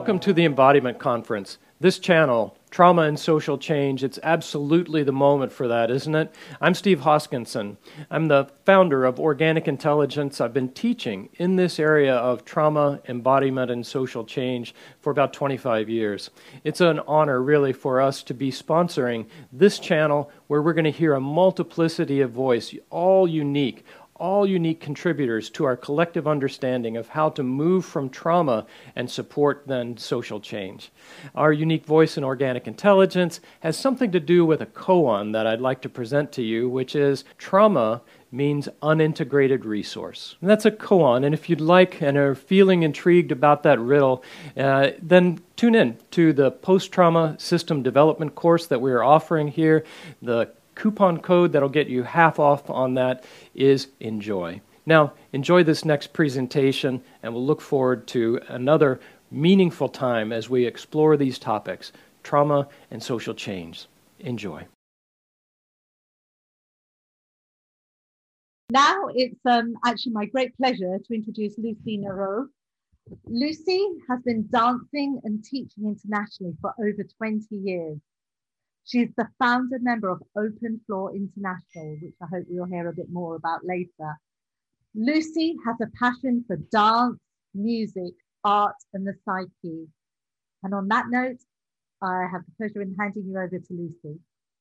Welcome to the Embodiment Conference. This channel, Trauma and Social Change, it's absolutely the moment for that, isn't it? I'm Steve Hoskinson. I'm the founder of Organic Intelligence. I've been teaching in this area of trauma, embodiment, and social change for about 25 years. It's an honor, really, for us to be sponsoring this channel where we're going to hear a multiplicity of voice, all unique contributors to our collective understanding of how to move from trauma and support then social change. Our unique voice in Organic Intelligence has something to do with a koan that I'd like to present to you, which is trauma means unintegrated resource. And that's a koan, and if you'd like and are feeling intrigued about that riddle, then tune in to the post-trauma system development course that we're offering here. The coupon code that'll get you half off on that is ENJOY. Now, enjoy this next presentation, and we'll look forward to another meaningful time as we explore these topics, trauma and social change. Enjoy. Now it's actually my great pleasure to introduce Lucy Nareau. Lucy has been dancing and teaching internationally for over 20 years. She's the founder member of Open Floor International, which I hope we'll hear a bit more about later. Lucy has a passion for dance, music, art, and the psyche. And on that note, I have the pleasure in handing you over to Lucy.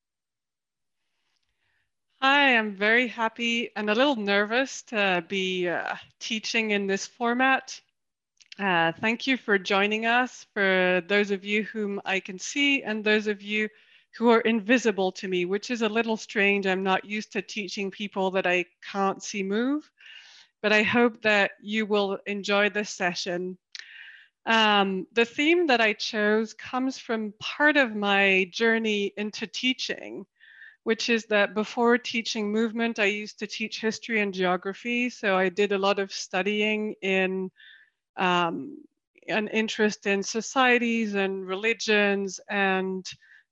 Hi, I'm very happy and a little nervous to be teaching in this format. Thank you for joining us, for those of you whom I can see and those of you who are invisible to me, which is a little strange. I'm not used to teaching people that I can't see move, but I hope that you will enjoy this session. The theme that I chose comes from part of my journey into teaching, which is that before teaching movement, I used to teach history and geography. So I did a lot of studying in an interest in societies and religions and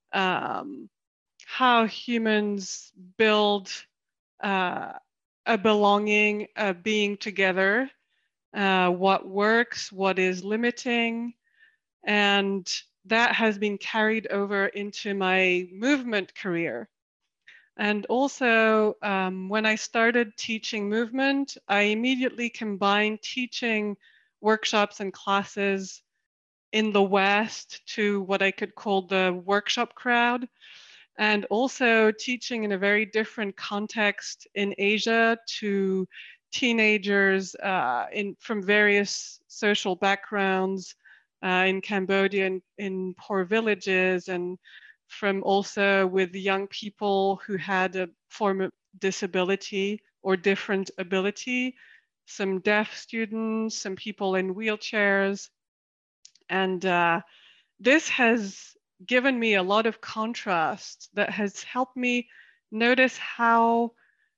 how humans build a belonging, a being together, what works, what is limiting, and that has been carried over into my movement career. And also, when I started teaching movement, I immediately combined teaching workshops and classes in the West to what I could call the workshop crowd, and also teaching in a very different context in Asia to teenagers from various social backgrounds in Cambodia and in poor villages, and from also with young people who had a form of disability or different ability, some deaf students, some people in wheelchairs. And this has given me a lot of contrast that has helped me notice how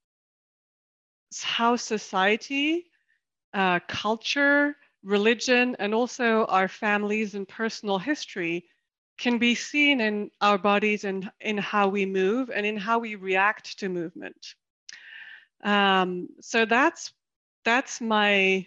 society, culture, religion, and also our families and personal history can be seen in our bodies and in how we move and in how we react to movement. So that's my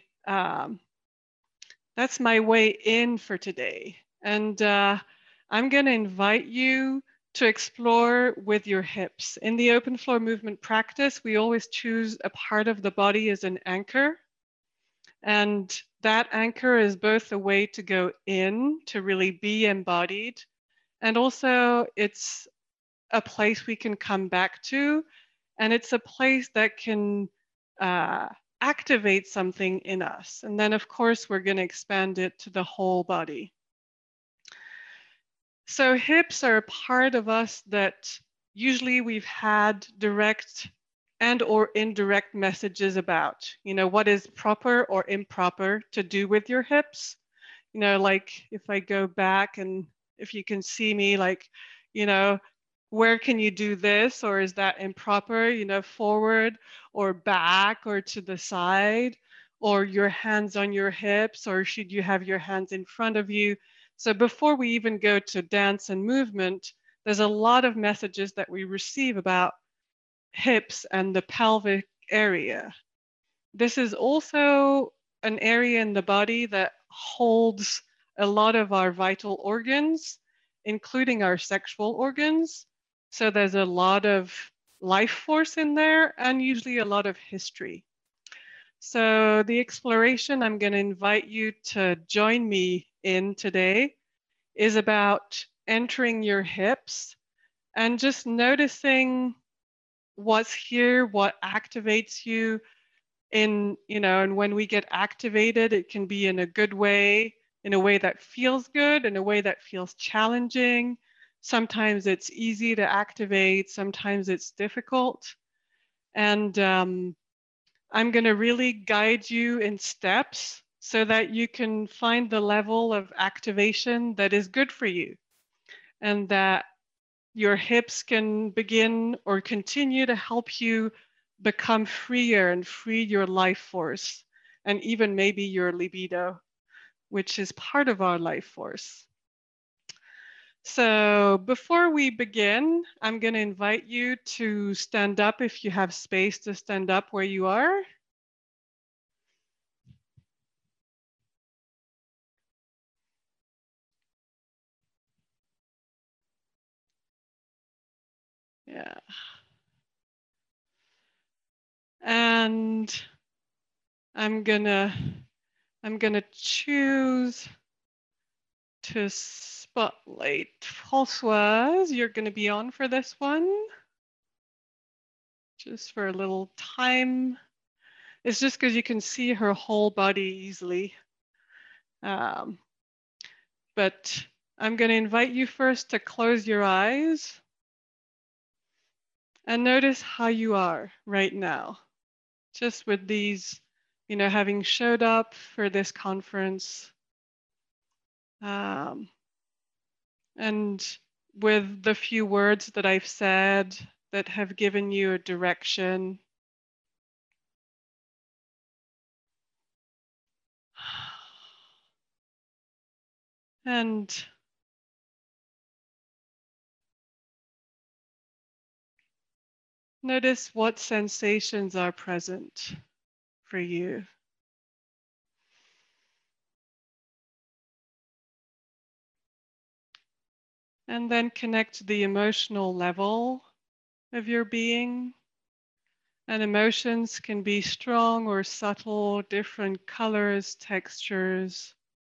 way in for today. And I'm going to invite you to explore with your hips. In the open floor movement practice, we always choose a part of the body as an anchor. And that anchor is both a way to go in, to really be embodied, and also it's a place we can come back to, and it's a place that can activate something in us. And then, of course, we're going to expand it to the whole body. So hips are a part of us that usually we've had direct and or indirect messages about, what is proper or improper to do with your hips. Like if I go back and if you can see me, like, where can you do this, or is that improper, forward or back or to the side, or your hands on your hips, or should you have your hands in front of you? So before we even go to dance and movement, there's a lot of messages that we receive about hips and the pelvic area. This is also an area in the body that holds a lot of our vital organs, including our sexual organs. So there's a lot of life force in there and usually a lot of history. So the exploration I'm going to invite you to join me in today is about entering your hips and just noticing what's here, what activates you in, and when we get activated, it can be in a good way, in a way that feels good, in a way that feels challenging. Sometimes it's easy to activate, sometimes it's difficult. And I'm going to really guide you in steps so that you can find the level of activation that is good for you, and that your hips can begin or continue to help you become freer and free your life force, and even maybe your libido, which is part of our life force. So before we begin, I'm going to invite you to stand up if you have space to stand up where you are. Yeah. And I'm gonna choose to spotlight Françoise. You're gonna be on for this one, just for a little time. It's just because you can see her whole body easily. But I'm gonna invite you first to close your eyes and notice how you are right now, just with these, having showed up for this conference. And with the few words that I've said that have given you a direction. And notice what sensations are present for you. And then connect the emotional level of your being. And emotions can be strong or subtle, different colors, textures.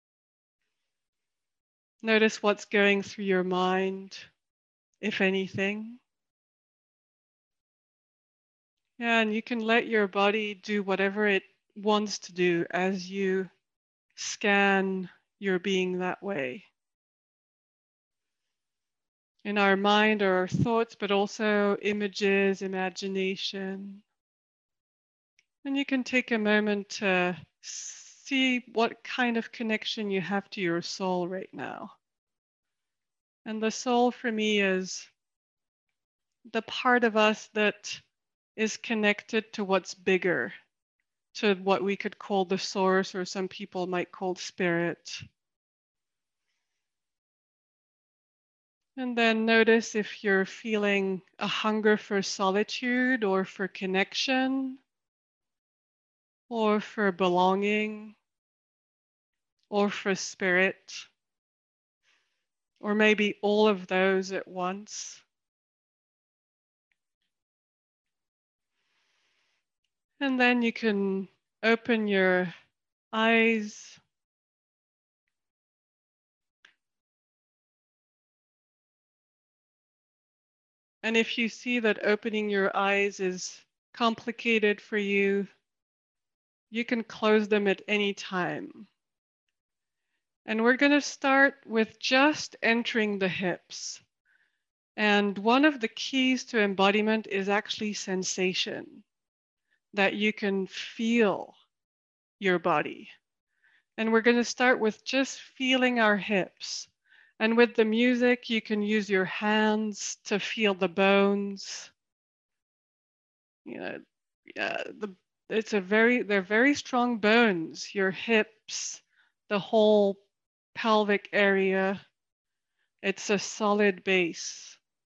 Notice what's going through your mind, if anything. Yeah, and you can let your body do whatever it wants to do as you scan your being that way. In our mind are our thoughts, but also images, imagination. And you can take a moment to see what kind of connection you have to your soul right now. And the soul for me is the part of us that is connected to what's bigger, to what we could call the source, or some people might call spirit. And then notice if you're feeling a hunger for solitude or for connection or for belonging or for spirit, or maybe all of those at once. And then you can open your eyes. And if you see that opening your eyes is complicated for you, you can close them at any time. And we're going to start with just entering the hips. And one of the keys to embodiment is actually sensation, that you can feel your body. And we're going to start with just feeling our hips. And with the music, you can use your hands to feel the bones. They're very strong bones, your hips, the whole pelvic area. It's a solid base.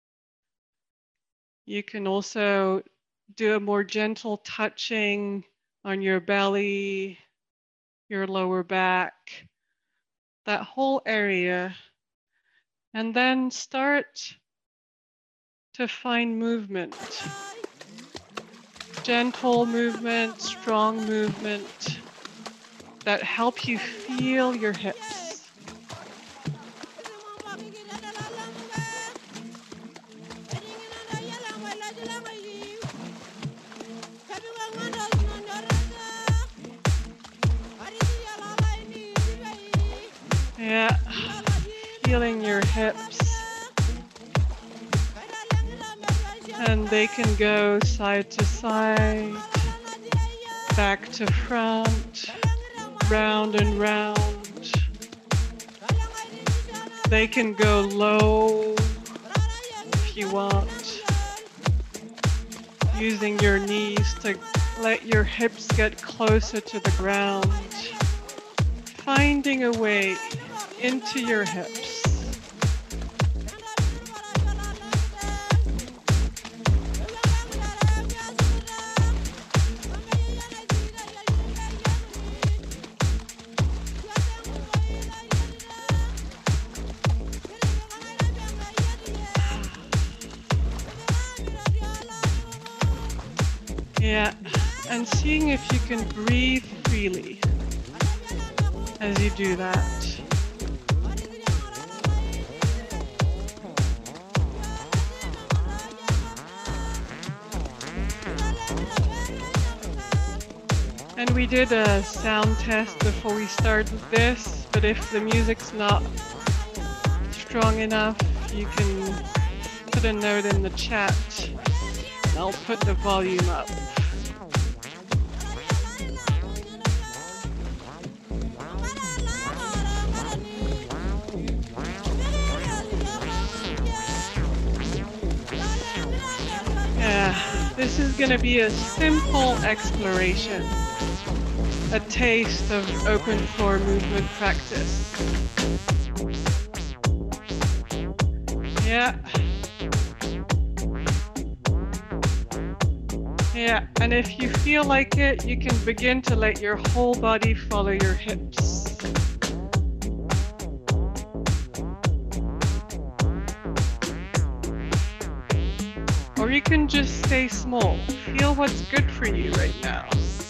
You can also do a more gentle touching on your belly, your lower back, that whole area, and then start to find movement. Gentle movement, strong movement that help you feel your hips. Yeah, feeling your hips. And they can go side to side, back to front, round and round. They can go low if you want, using your knees to let your hips get closer to the ground, finding a way into your hips. Yeah, and seeing if you can breathe freely as you do that. And we did a sound test before we started this, but if the music's not strong enough, you can put a note in the chat. I'll put the volume up. Yeah, this is going to be a simple exploration, a taste of open floor movement practice. Yeah. Yeah, and if you feel like it, you can begin to let your whole body follow your hips. Or you can just stay small. Feel what's good for you right now.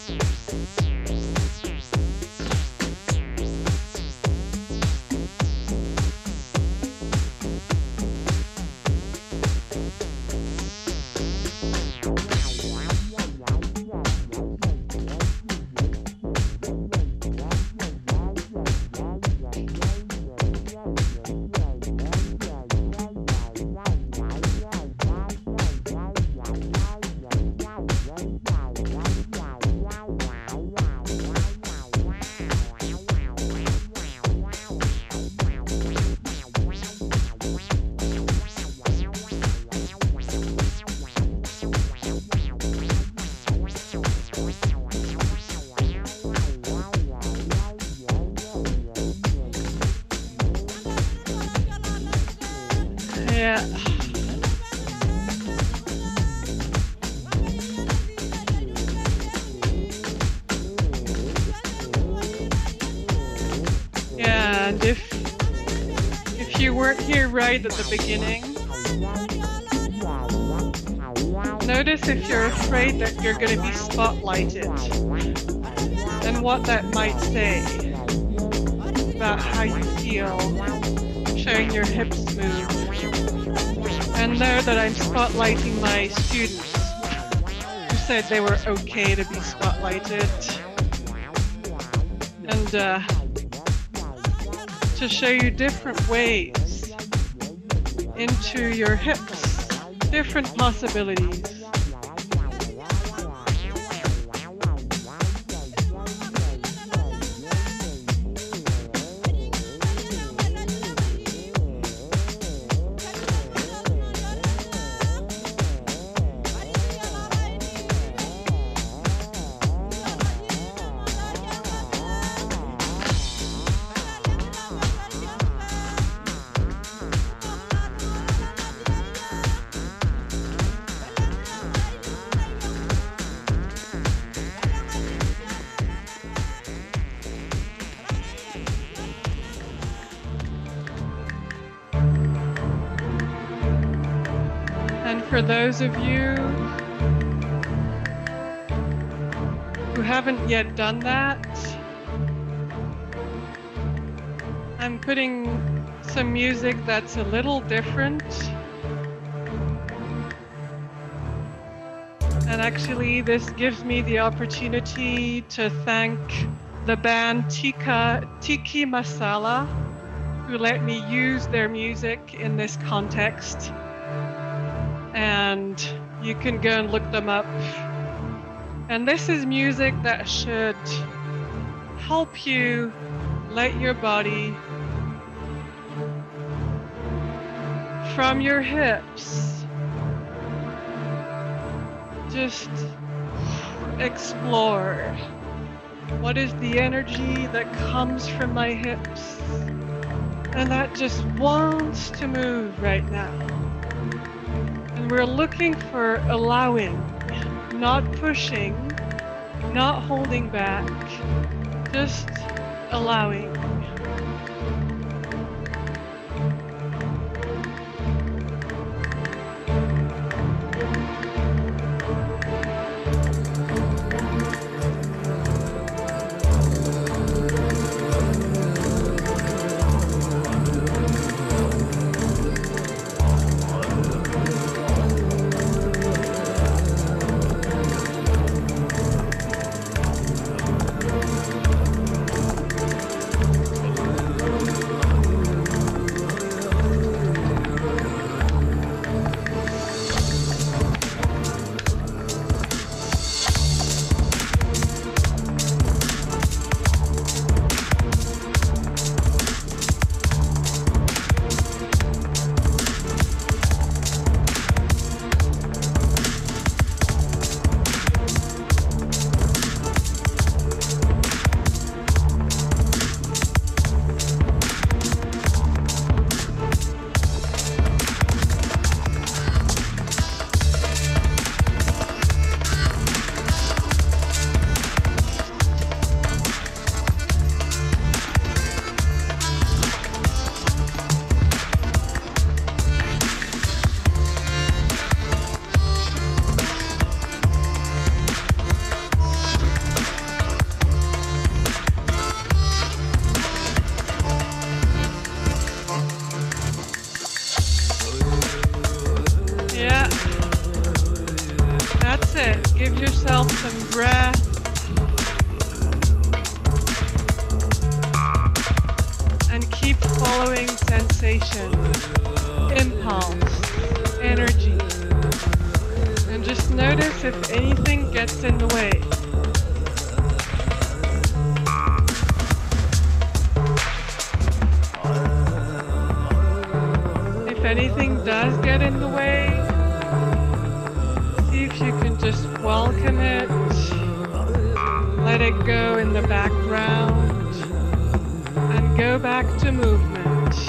Yeah. Yeah, and if you weren't here right at the beginning, notice if you're afraid that you're going to be spotlighted and what that might say about how you feel showing your hips move. And know that I'm spotlighting my students who said they were okay to be spotlighted. And to show you different ways into your hips, different possibilities. for those of you who haven't yet done that, I'm putting some music that's a little different. And actually, this gives me the opportunity to thank the band Tiki Masala, who let me use their music in this context. And you can go and look them up. And this is music that should help you let your body from your hips just explore. What is the energy that comes from my hips and that just wants to move right now? And we're looking for allowing, not pushing, not holding back, just allowing. Give yourself some breath. And keep following sensation, impulse, energy. And just notice if anything gets in the way. If anything does get in the way, see if you can just welcome it, let it go in the background, and go back to movement.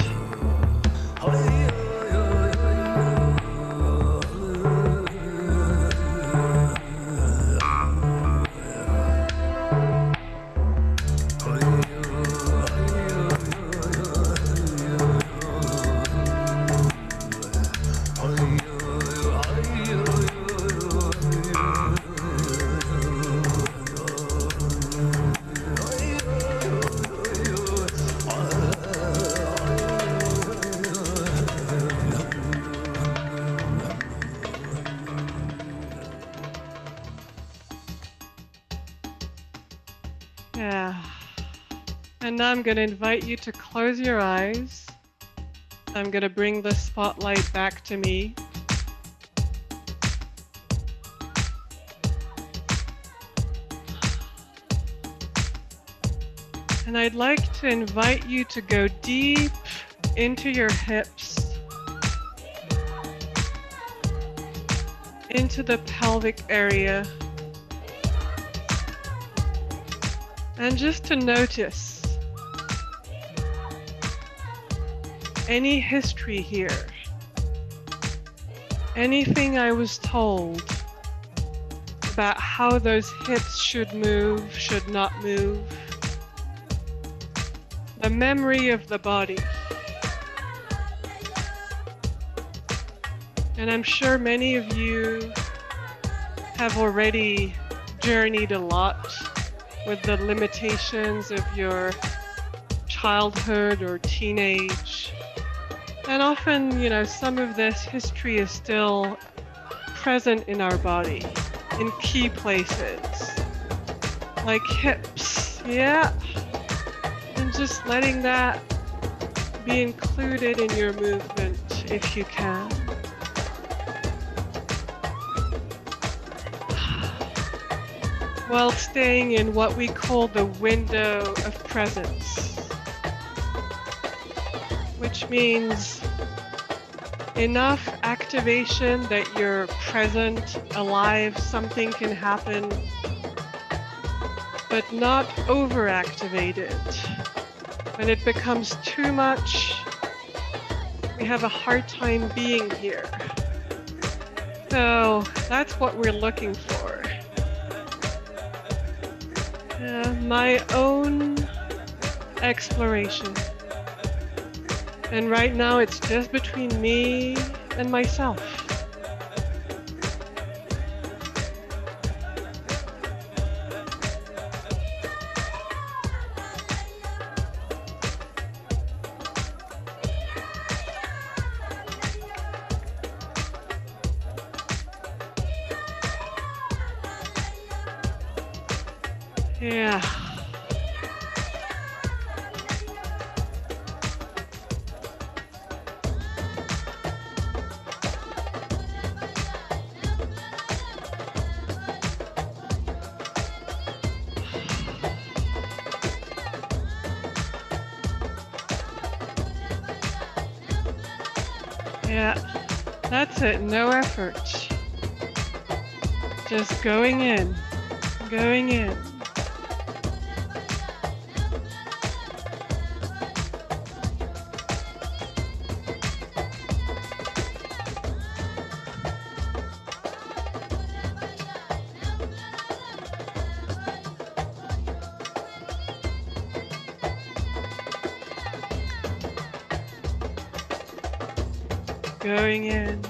Yeah. And now I'm going to invite you to close your eyes. I'm going to bring the spotlight back to me. And I'd like to invite you to go deep into your hips, into the pelvic area. And just to notice any history here, anything I was told about how those hips should move, should not move, the memory of the body. And I'm sure many of you have already journeyed a lot with the limitations of your childhood or teenage. And often, you know, some of this history is still present in our body in key places, like hips, yeah. And just letting that be included in your movement if you can. While staying in what we call the window of presence, which means enough activation that you're present, alive, something can happen, but not overactivated. When it becomes too much, we have a hard time being here. So that's what we're looking for. My own exploration. And right now it's just between me and myself. Yeah. Yeah, that's it, no effort. Just going in, going in. Going in.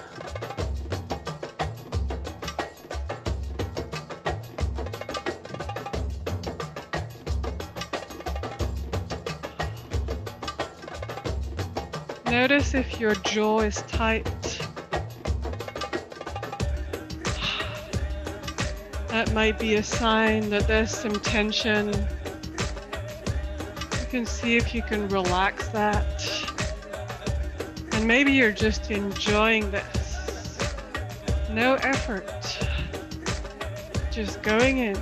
Notice if your jaw is tight. That might be a sign that there's some tension. You can see if you can relax that. And maybe you're just enjoying this. No effort. Just going in.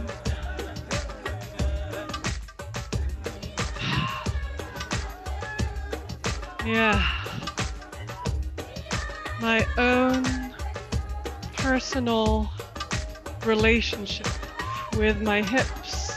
Yeah. My own personal relationship with my hips.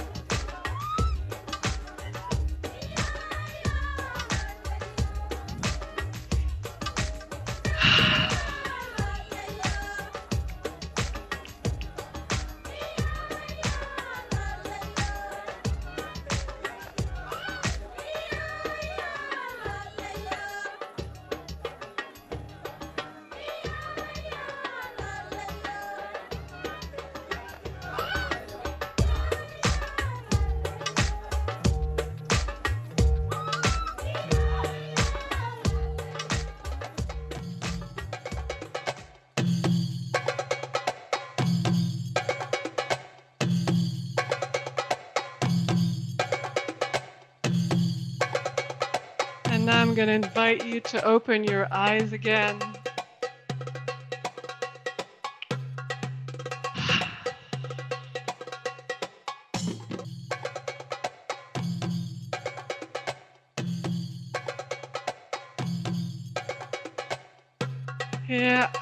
And now I'm going to invite you to open your eyes again. Yeah.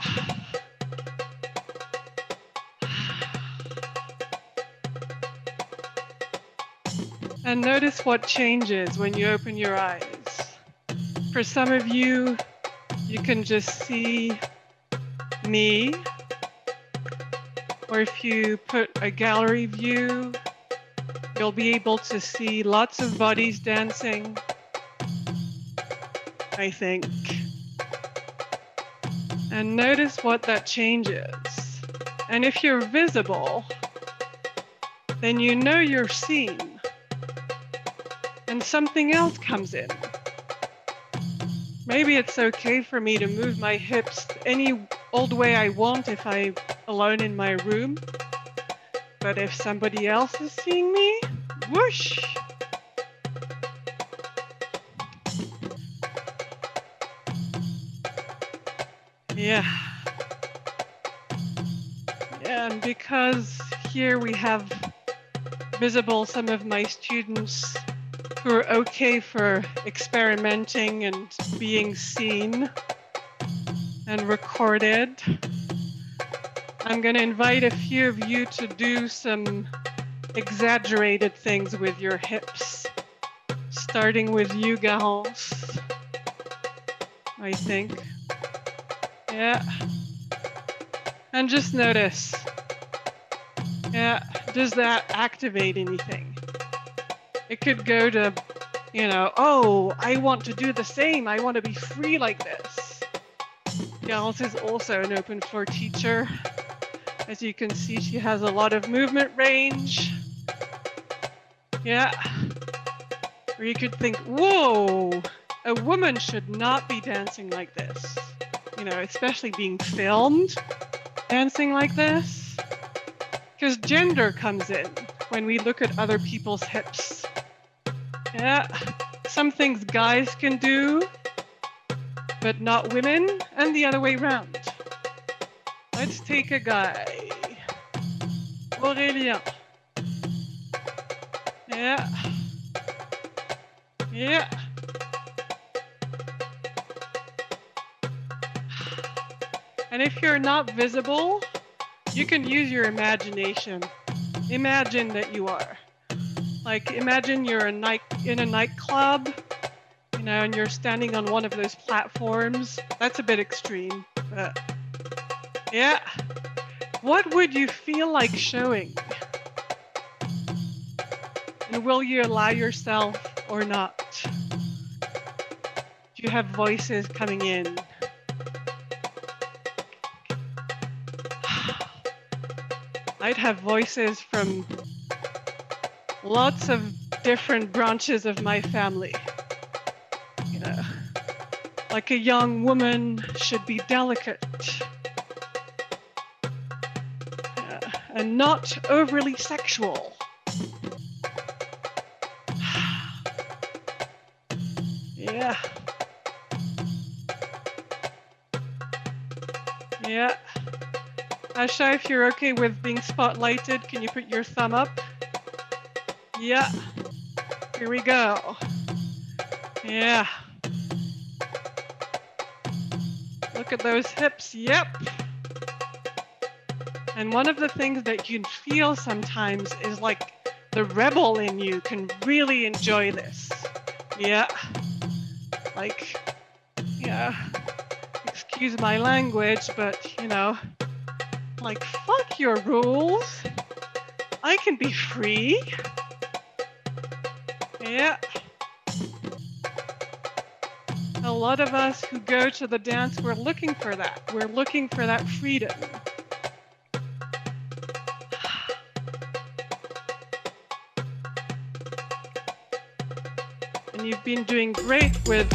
And notice what changes when you open your eyes. For some of you, you can just see me, or if you put a gallery view, you'll be able to see lots of bodies dancing, I think. And notice what that changes. And if you're visible, then you know you're seen. And something else comes in. Maybe it's okay for me to move my hips any old way I want if I'm alone in my room. But if somebody else is seeing me, whoosh! Yeah. And because here we have visible some of my students who are okay for experimenting and being seen and recorded, I'm going to invite a few of you to do some exaggerated things with your hips, starting with you, Garance, I think. Yeah. And just notice, yeah, does that activate anything? It could go to, you know, oh, I want to do the same. I want to be free like this. Garance is also an open floor teacher. As you can see, she has a lot of movement range. Yeah. Or you could think, whoa, a woman should not be dancing like this. You know, especially being filmed dancing like this. Because gender comes in when we look at other people's hips. Yeah, some things guys can do, but not women, and the other way around. Let's take a guy. Aurélien. Yeah. Yeah. And if you're not visible, you can use your imagination. Imagine that you are. Like, imagine you're in a nightclub, you know, and you're standing on one of those platforms. That's a bit extreme, but yeah. What would you feel like showing? And will you allow yourself or not? Do you have voices coming in? I'd have voices from lots of different branches of my family. You know, like a young woman should be delicate and not overly sexual. Yeah. Yeah. Asha, if you're okay with being spotlighted, can you put your thumb up? Yeah. Here we go. Yeah. Look at those hips. Yep. And one of the things that you feel sometimes is like the rebel in you can really enjoy this. Yeah. Like, yeah. Excuse my language, but you know, like, fuck your rules. I can be free. Yeah. A lot of us who go to the dance, we're looking for that. We're looking for that freedom. And you've been doing great with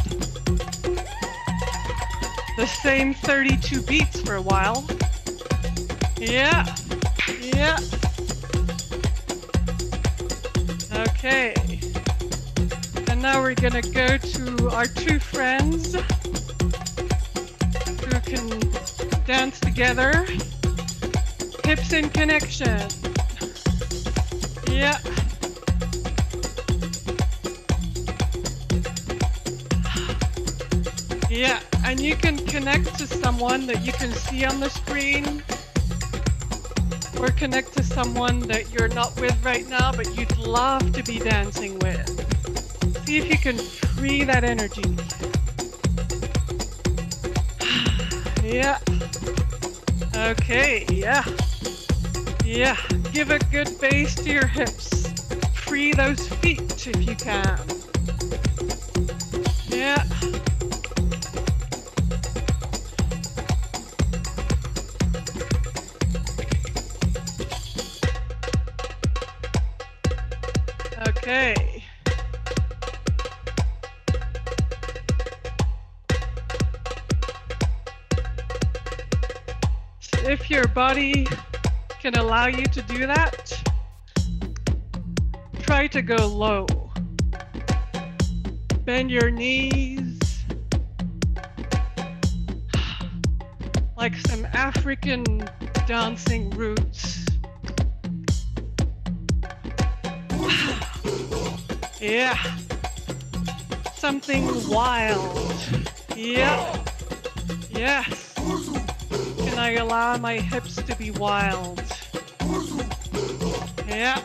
the same 32 beats for a while. Yeah. Yeah. Okay. And now we're gonna go to our two friends who can dance together. Hips in connection. Yeah. Yeah, and you can connect to someone that you can see on the screen, or connect to someone that you're not with right now, but you'd love to be dancing with. See if you can free that energy. Yeah. Okay, yeah. Yeah, give a good base to your hips. Free those feet if you can. Yeah. if your body can allow you to do that, try to go low. Bend your knees like some African dancing roots. Yeah. Something wild. Yeah. Yes. Can I allow my hips to be wild? Yeah.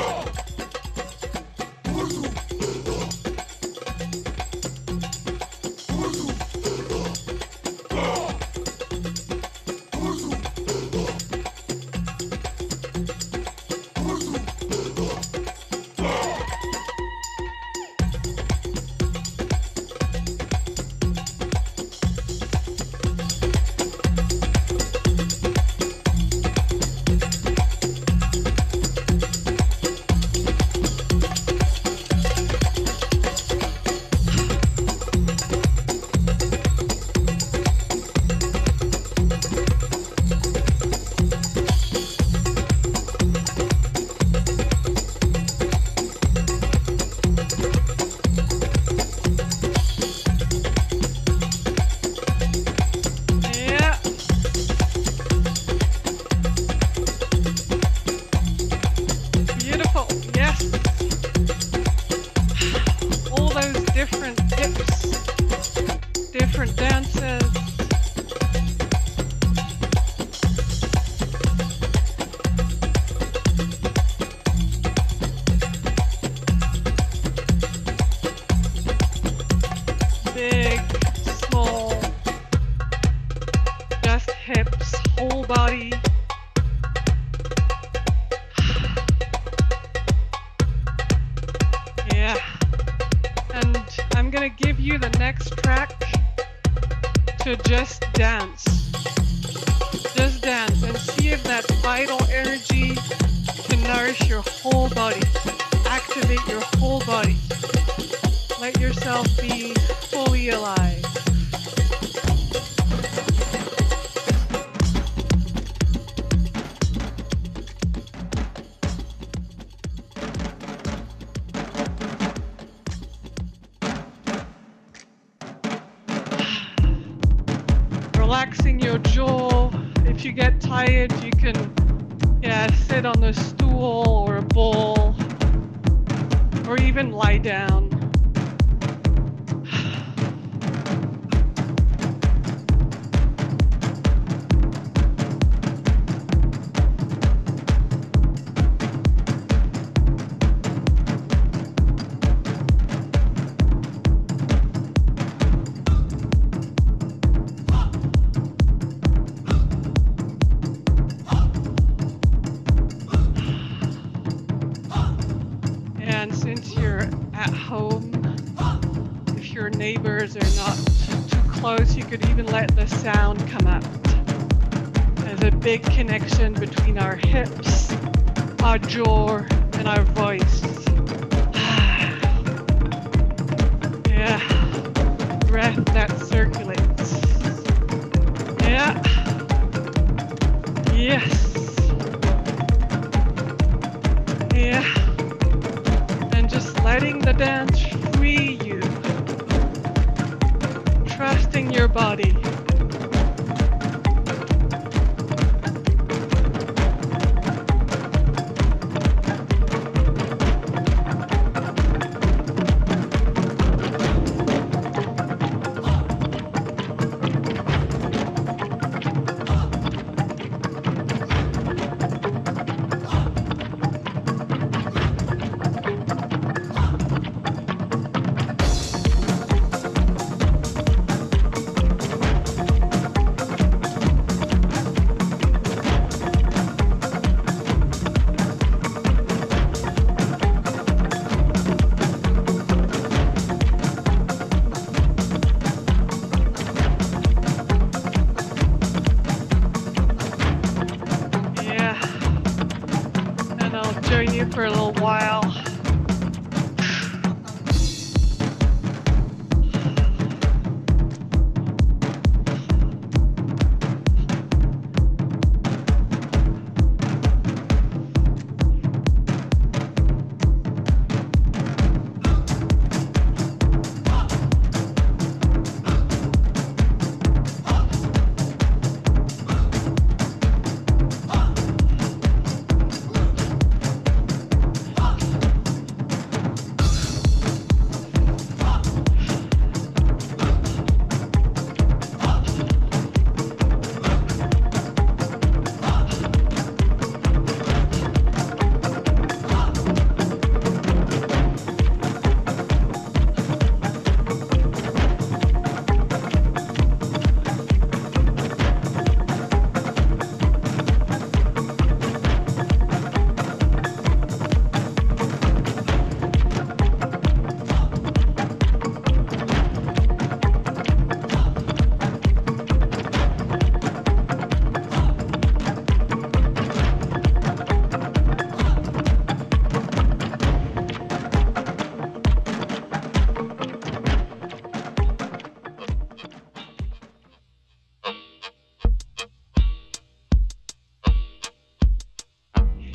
Different dances. Big, small, just hips, whole body. Yeah. And I'm gonna give you the next track to just dance. Just dance and see if that vital energy can nourish your whole body. Activate your whole body. Let yourself be fully alive. Relaxing your jaw. If you get tired, you can sit on a stool or a ball, or even lie down. And since you're at home, if your neighbors are not too close, you could even let the sound come out. There's a big connection between our hips, our jaw, and our voice. Yeah, breath that circulates. Yeah, yes. Yeah. Just letting the dance free you, trusting your body.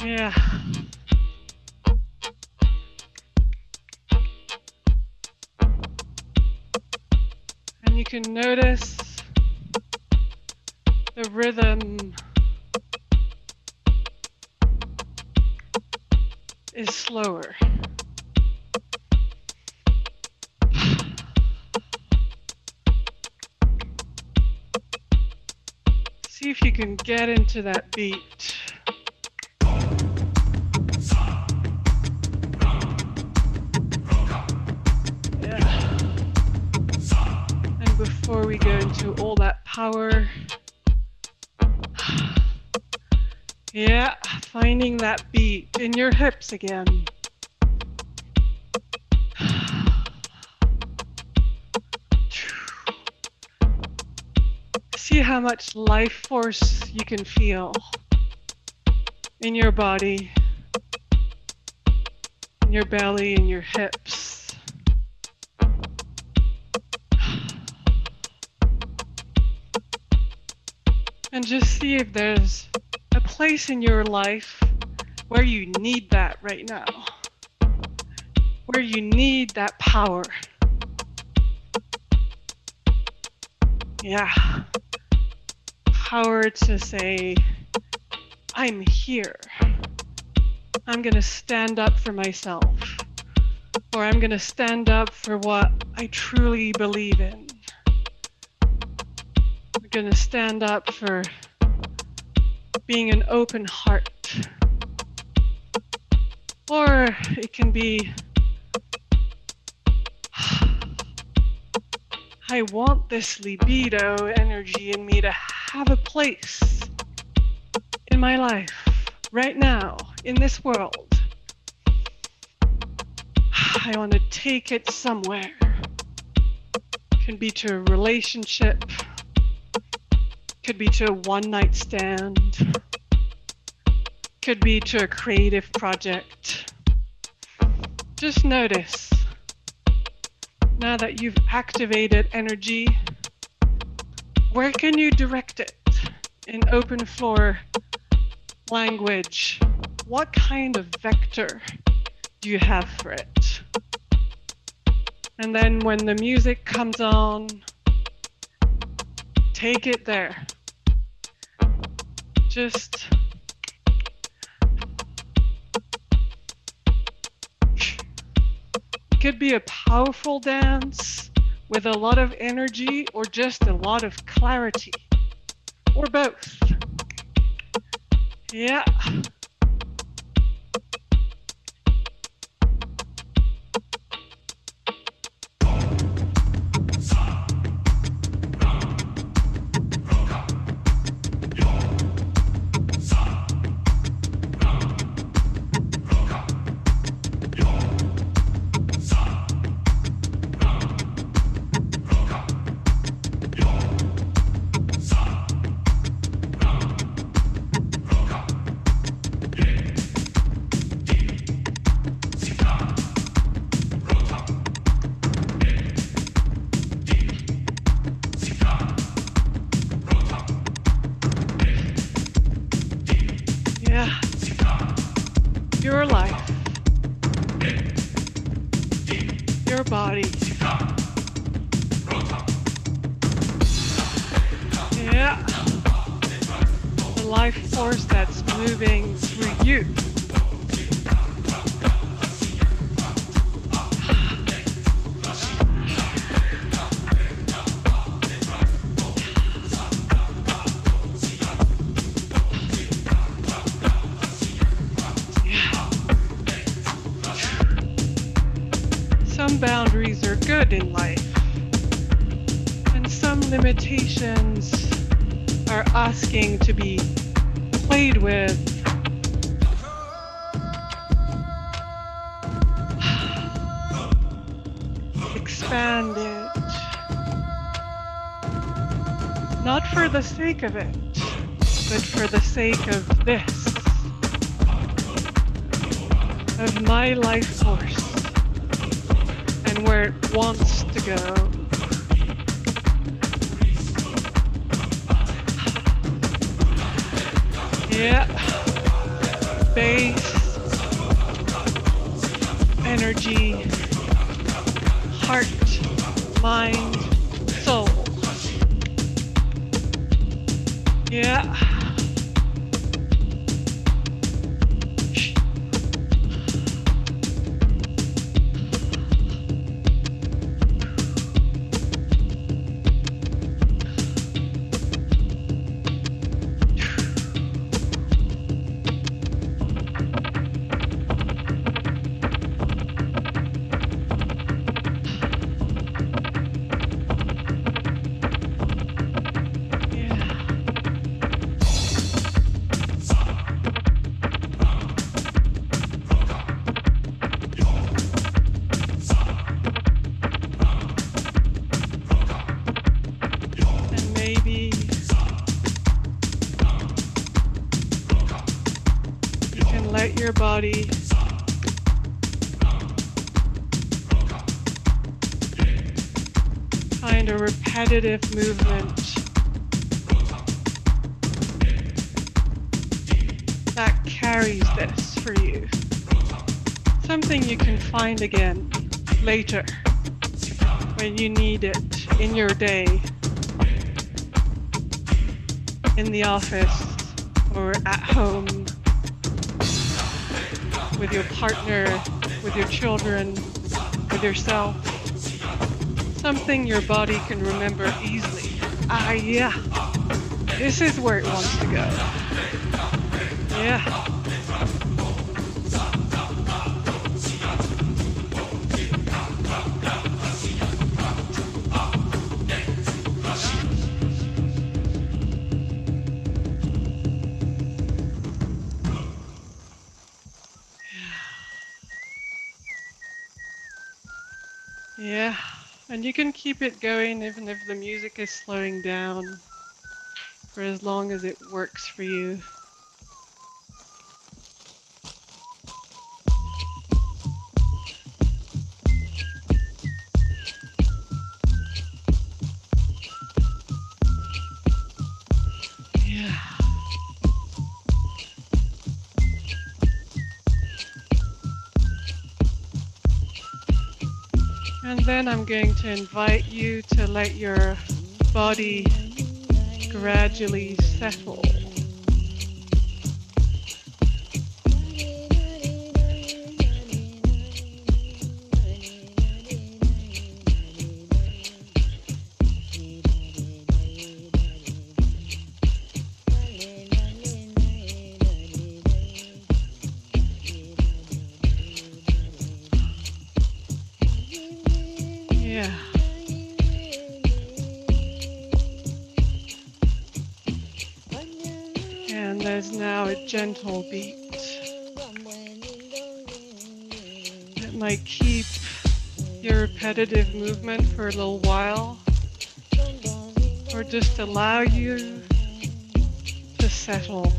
Yeah. And you can notice the rhythm is slower. See if you can get into that beat. Yeah. And before we go into all that power, yeah, finding that beat in your hips again. See how much life force you can feel in your body, in your belly, in your hips. And just see if there's a place in your life where you need that right now, where you need that power. Yeah. Power to say, I'm here. I'm gonna stand up for myself, or I'm gonna stand up for what I truly believe in. I'm gonna stand up for being an open heart. Or it can be, I want this libido energy in me to have a place in my life right now, in this world. I want to take it somewhere. Could be to a relationship, could be to a one-night stand, could be to a creative project. Just notice, now that you've activated energy, where can you direct it in open floor language? What kind of vector do you have for it? And then when the music comes on, take it there. Just it could be a powerful dance with a lot of energy or just a lot of clarity, or both. Yeah. Your life, your body. Yeah, the life force that's moving through you. Some boundaries are good in life, and some limitations are asking to be played with. Expanded. Not for the sake of it, but for the sake of this, of my life force. And where it wants to go. Yeah. base, energy, heart, mind, soul. Yeah. Let your body find a repetitive movement that carries this for you. Something you can find again later when you need it in your day, in the office or at home, with your partner, with your children, with yourself. Something your body can remember easily. Ah, yeah, this is where it wants to go. Yeah. Yeah, and you can keep it going even if the music is slowing down for as long as it works for you. Yeah. And then I'm going to invite you to let your body gradually settle. Yeah. And there's now a gentle beat that might keep your repetitive movement for a little while, or just allow you to settle.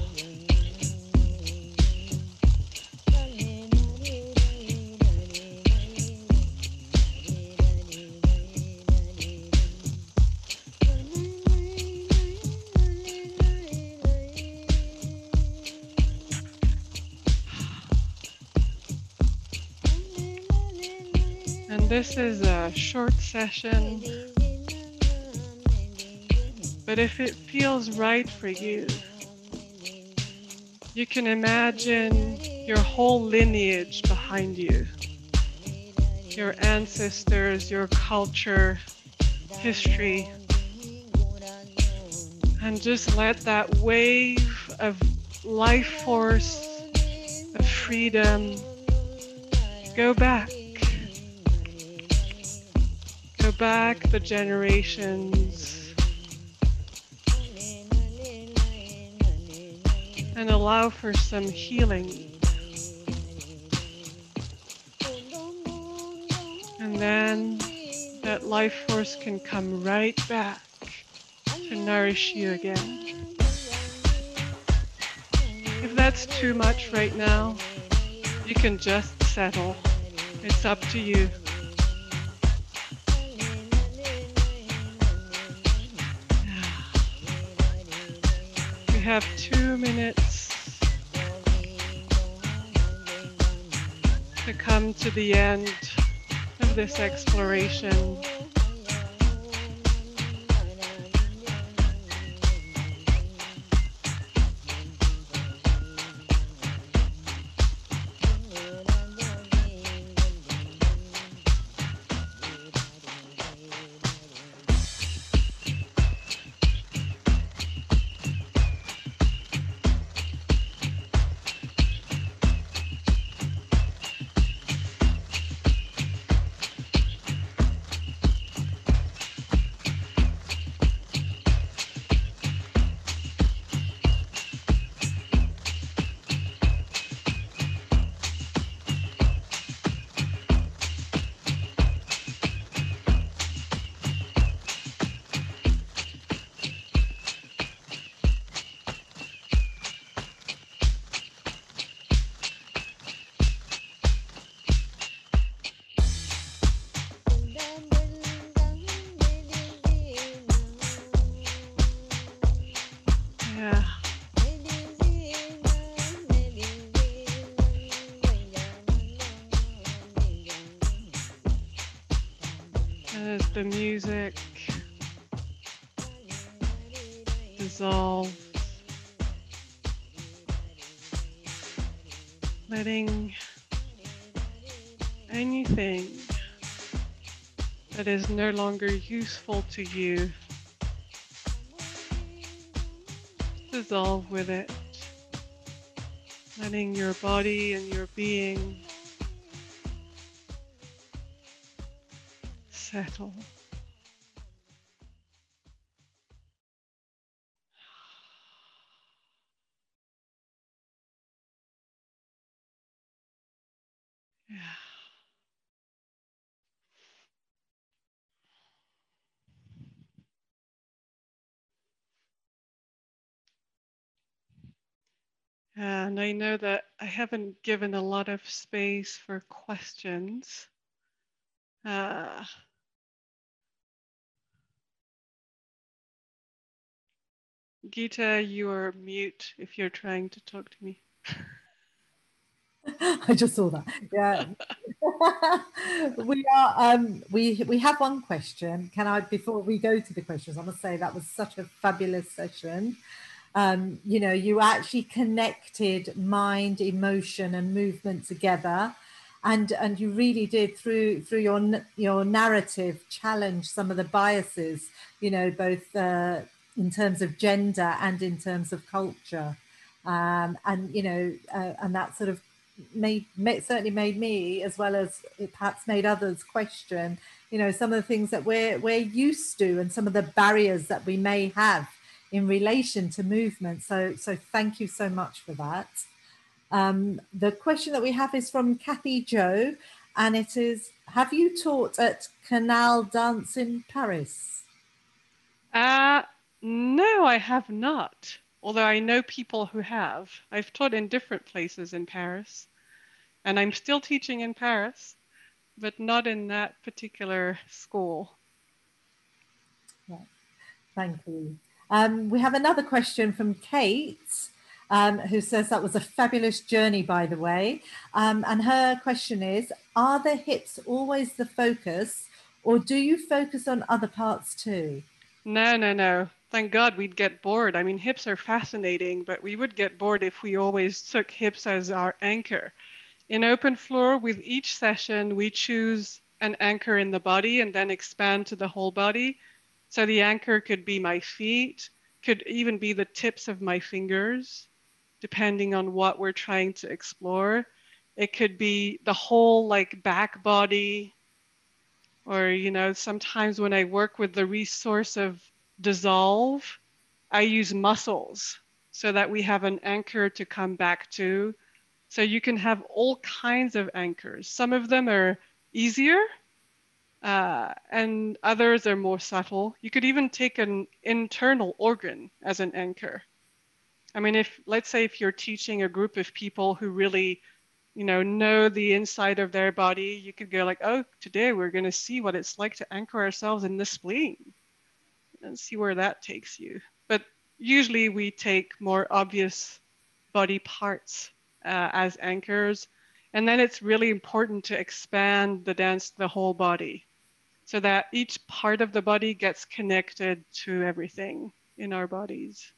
And this is a short session, but if it feels right for you, you can imagine your whole lineage behind you, your ancestors, your culture, history, and just let that wave of life force, of freedom, go back. Go back the generations and allow for some healing. And then that life force can come right back to nourish you again. If that's too much right now, you can just settle. It's up to you. We have 2 minutes to come to the end of this exploration. Yeah. As the music dissolves, letting anything that is no longer useful to you dissolve with it, letting your body and your being settle. Yeah. And I know that I haven't given a lot of space for questions. Geeta, you are mute if you're trying to talk to me. I just saw that. Yeah. We have one question. Can I, before we go to the questions, I must say that was such a fabulous session. You know, you actually connected mind, emotion, and movement together, and you really did through your narrative challenge some of the biases. You know, both in terms of gender and in terms of culture, and you know, and that sort of certainly made me, as well as it perhaps made others, question, you know, some of the things that we're used to and some of the barriers that we may have in relation to movement. So thank you so much for that. The question that we have is from Kathy Joe, and it is, have you taught at Canal Dance in Paris? No, I have not. Although I know people who have. I've taught in different places in Paris, and I'm still teaching in Paris, but not in that particular school. Yeah. Thank you. We have another question from Kate, who says that was a fabulous journey, by the way. And her question is, are the hips always the focus, or do you focus on other parts too? No. Thank God we'd get bored. I mean, hips are fascinating, but we would get bored if we always took hips as our anchor. In open floor, with each session, we choose an anchor in the body and then expand to the whole body. So the anchor could be my feet, could even be the tips of my fingers, depending on what we're trying to explore. It could be the whole like back body, or, you know, sometimes when I work with the resource of dissolve, I use muscles so that we have an anchor to come back to. So you can have all kinds of anchors. Some of them are easier, and others are more subtle. You could even take an internal organ as an anchor. I mean, if, let's say, if you're teaching a group of people who really, you know the inside of their body, you could go like, oh, today we're going to see what it's like to anchor ourselves in the spleen and see where that takes you. But usually we take more obvious body parts as anchors. And then it's really important to expand the dance to the whole body so that each part of the body gets connected to everything in our bodies.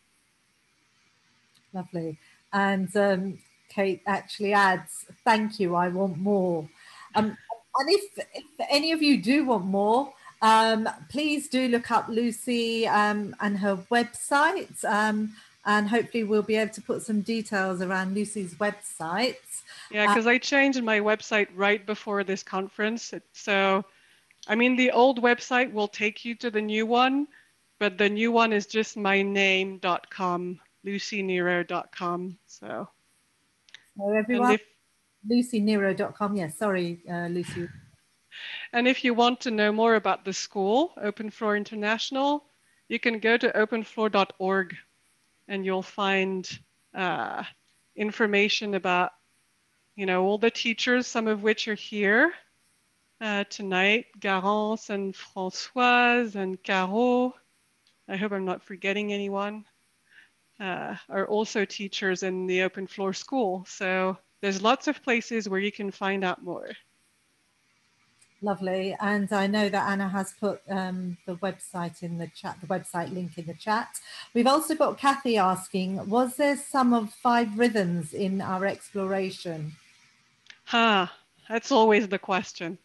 Lovely. And Kate actually adds, thank you, I want more. And if any of you do want more, please do look up Lucy and her website. And hopefully we'll be able to put some details around Lucy's website. Yeah, because I changed my website right before this conference. So, I mean, the old website will take you to the new one, but the new one is just my name.com, lucynero.com. So everyone, lucynero.com. Yes, sorry, Lucy. And if you want to know more about the school, Open Floor International, you can go to openfloor.org and you'll find information about, you know, all the teachers, some of which are here tonight, Garance and Françoise and Caro. I hope I'm not forgetting anyone. Are also teachers in the Open Floor School. So there's lots of places where you can find out more. Lovely. And I know that Anna has put the website in the chat, the website link in the chat. We've also got Kathy asking, was there some of 5 rhythms in our exploration? That's always the question.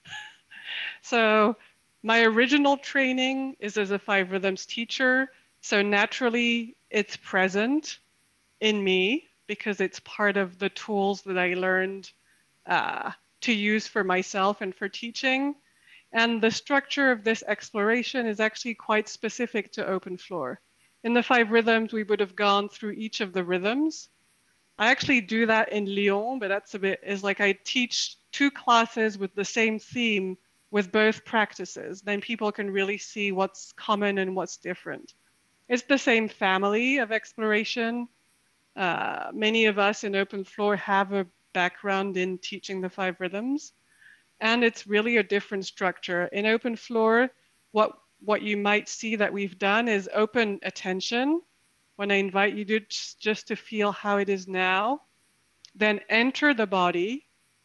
So my original training is as a 5 rhythms teacher. So naturally it's present in me because it's part of the tools that I learned to use for myself and for teaching. And the structure of this exploration is actually quite specific to Open Floor. In the 5 rhythms, we would have gone through each of the rhythms. I actually do that in Lyon, but that's is like I teach 2 classes with the same theme with both practices. Then people can really see what's common and what's different. It's the same family of exploration. Many of us in Open Floor have a background in teaching the 5 rhythms, and it's really a different structure. In Open Floor, what you might see that we've done is open attention. When I invite you to just to feel how it is now, then enter the body,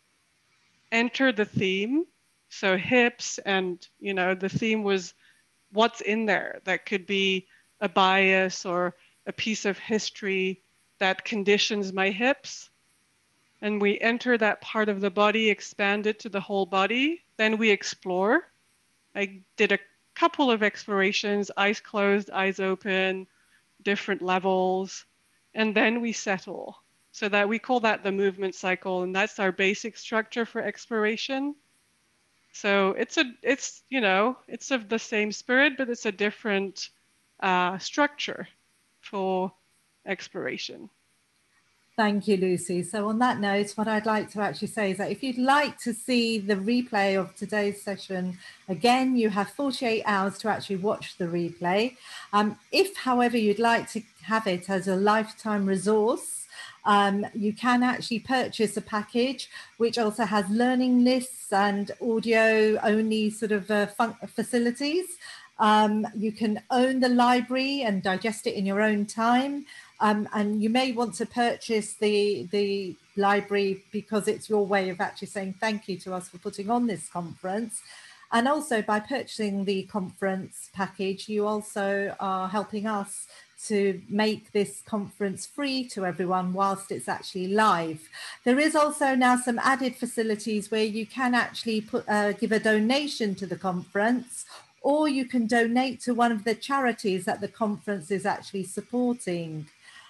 enter the theme. So hips, and you know, the theme was what's in there. That could be a bias or a piece of history that conditions my hips. And we enter that part of the body, expand it to the whole body. Then we explore. I did a couple of explorations, eyes closed, eyes open, different levels. And then we settle. So that we call that the movement cycle. And that's our basic structure for exploration. So it's you know, it's of the same spirit, but it's a different structure for exploration. Thank you, Lucy. So on that note, what I'd like to actually say is that if you'd like to see the replay of today's session, again, you have 48 hours to actually watch the replay. If, however, you'd like to have it as a lifetime resource, you can actually purchase a package which also has learning lists and audio only sort of facilities. You can own the library and digest it in your own time. And you may want to purchase the library because it's your way of actually saying thank you to us for putting on this conference. And also by purchasing the conference package, you also are helping us to make this conference free to everyone whilst it's actually live. There is also now some added facilities where you can actually give a donation to the conference, or you can donate to one of the charities that the conference is actually supporting.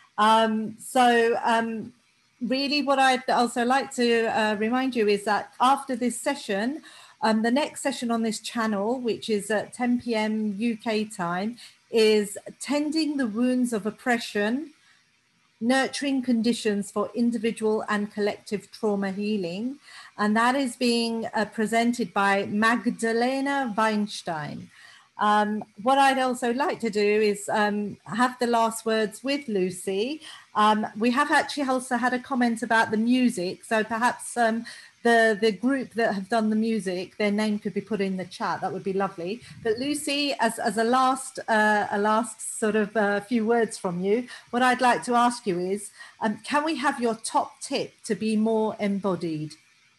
Really what I'd also like to remind you is that after this session, the next session on this channel, which is at 10 p.m. UK time, is Tending the Wounds of Oppression, Nurturing Conditions for Individual and Collective Trauma Healing. And that is being presented by Magdalena Weinstein. What I'd also like to do is have the last words with Lucy. We have actually also had a comment about the music, so perhaps the group that have done the music, their name could be put in the chat. That would be lovely. But Lucy, as a last sort of few words from you, what I'd like to ask you is, can we have your top tip to be more embodied?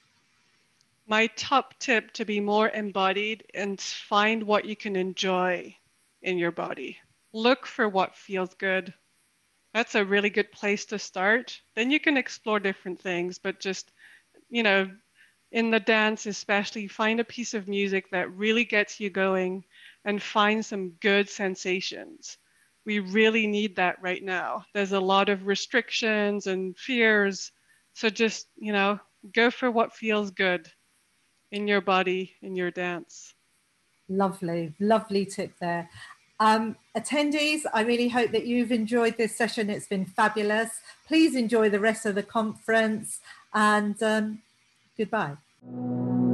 My top tip to be more embodied and find what you can enjoy in your body. Look for what feels good. That's a really good place to start. Then you can explore different things, but just, you know, in the dance especially, find a piece of music that really gets you going and find some good sensations. We really need that right now. There's a lot of restrictions and fears. So just, go for what feels good in your body, in your dance. Lovely, lovely tip there. Attendees, I really hope that you've enjoyed this session. It's been fabulous. Please enjoy the rest of the conference, and goodbye.